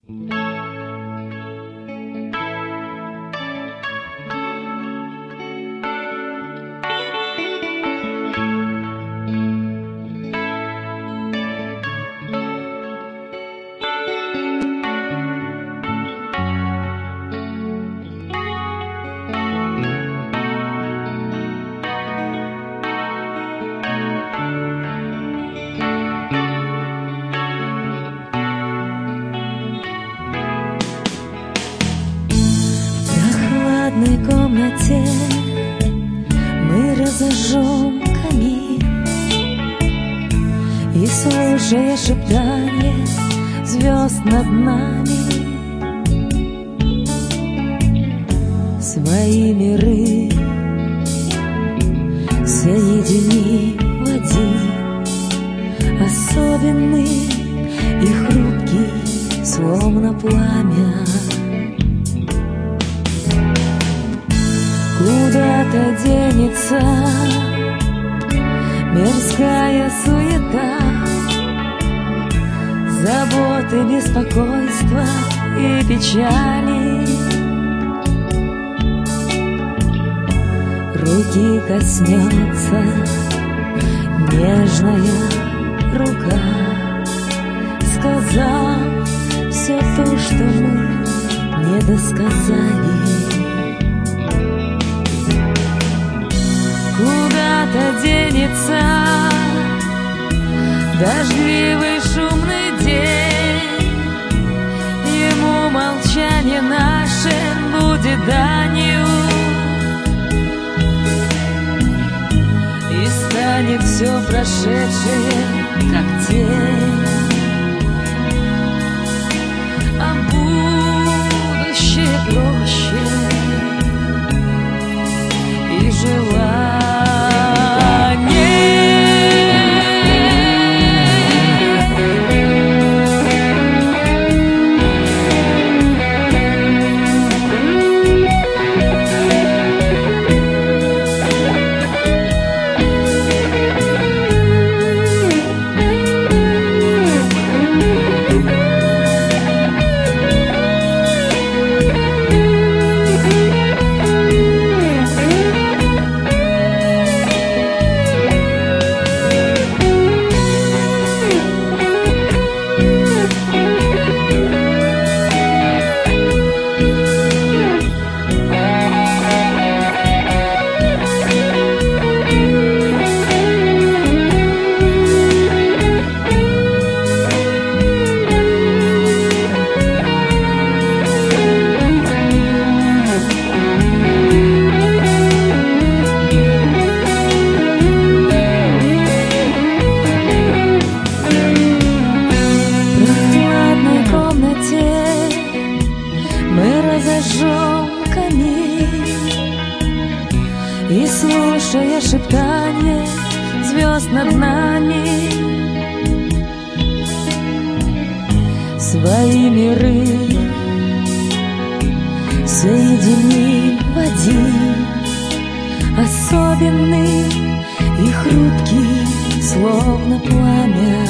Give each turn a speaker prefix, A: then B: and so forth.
A: В прохладной комнате мы разожжем камин, и, слушая шептанье звезд над нами, свои миры соединим в один, особенный и хрупкий, словно пламя. Куда-то денется мирская суета, заботы, беспокойства и печали. Руки коснется нежная рука, сказав все то, что мы не досказали. Куда-то денется дождливый шумный день, ему молчание наше будет данью, и станет все прошедшее, как тень, а будущее проще и желание. И, слушая шептанье звезд над нами, свои миры соединим в один, особенный и хрупкий, словно пламя.